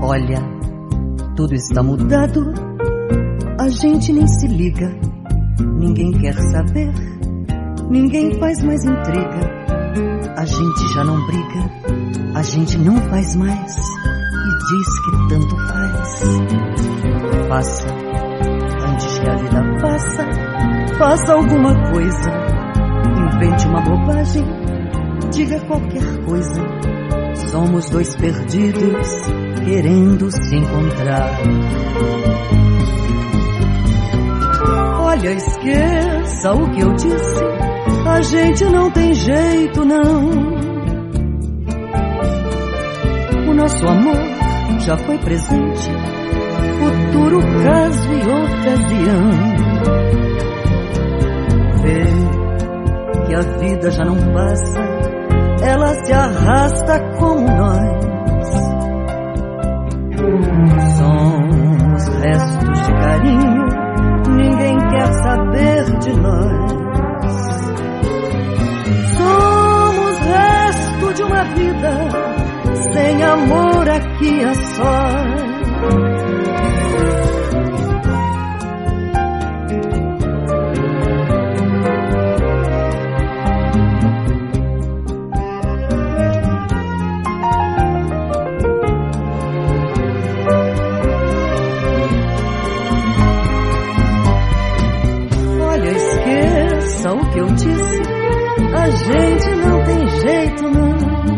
Olha, tudo está mudado, a gente nem se liga, ninguém quer saber, ninguém faz mais intriga. A gente já não briga, a gente não faz mais e diz que tanto faz. Faça, antes que a vida passa, faça alguma coisa, invente uma bobagem, diga qualquer coisa. Somos dois perdidos querendo se encontrar. Olha, esqueça o que eu disse, a gente não tem jeito não. O nosso amor já foi presente, futuro, caso e ocasião. Vê que a vida já não passa, ela se arrasta como nós. Somos restos de carinho, ninguém quer saber de nós. Somos resto de uma vida, sem amor aqui a sós. Esqueça o que eu disse, a gente não tem jeito não.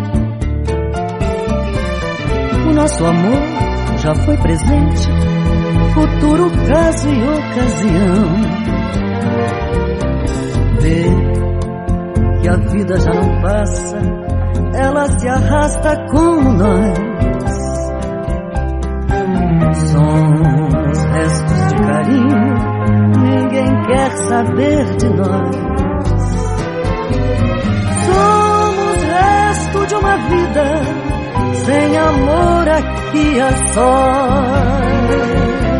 O nosso amor já foi presente, futuro, caso e ocasião. Vê que a vida já não passa, ela se arrasta como nós. Somos restos de carinho, ninguém quer saber de nós. Somos resto de uma vida, sem amor aqui a sós.